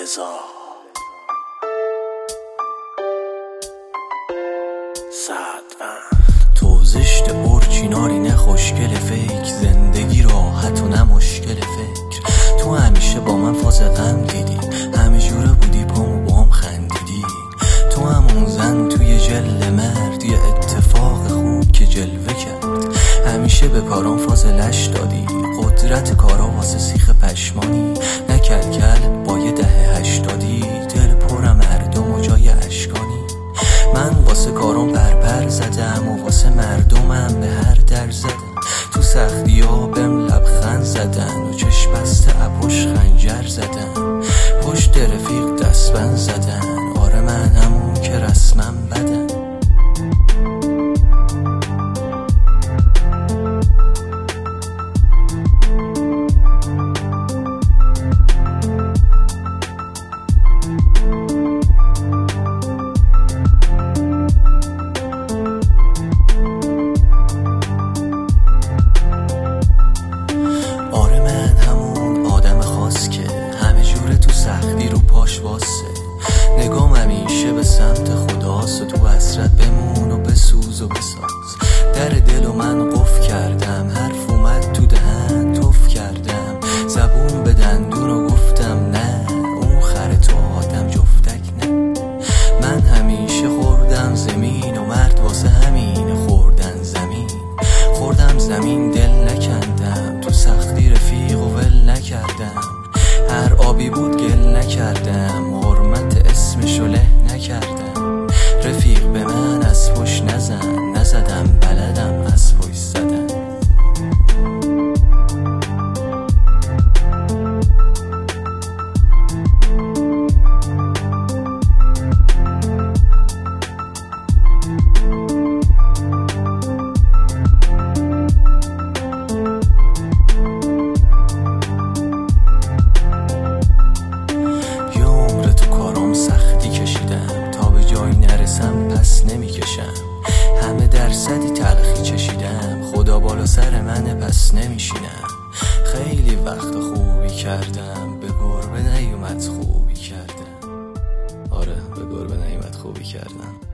رضا تو زشت اورچیناری نه خوشگل فکر، زندگی راحت و نه مشکل فکر. تو همیشه با من فاز غم دیدی، همه جوره بودی پامو با هم خندیدی. تو همون زن توی جل مرد، یه اتفاق خوب که جلوه کرد. همیشه به کارام فاصلش دادی، قدرت کارا واسه سیخ پشمانی. نه کلکل با یه دهه 80، دل پر مردم و جای اشکانی. من واسه کارام پرپر زدم و واسه مردمم به هر در زدم. تو سختی ها بهم لبخند زدن و چشم بسته عباش خنجر زدن. پشت رفیق دستبند زدن، آره من همون که رسمم بدن. نگام همیشه به سمت خداست و تو حسرت بمون و بسوز و بساز. در دل و من قفل کردم، حرف اومد تو دهن تف کردم. زبون به دندون و گفتم نه، اون خر تو آدم جفتک نه. من همیشه خوردم زمین و مرد واسه همین خوردن زمین. خوردم زمین دل نکندم، تو سختی رفیق و ول نکردم. هر آبی بود گل نکردم، حرمت اسمشو له نکردم. رفیق به من از پشت نزدم بلدم از پشت زدن. پس نمیکشم، همه درصدی تلخی چشیدم. خدا بالا سر منه پس نمیشینم. خیلی وقت خوبی کردم، به گربه نیومد خوبی کردم. آره به گربه نیومد خوبی کردم.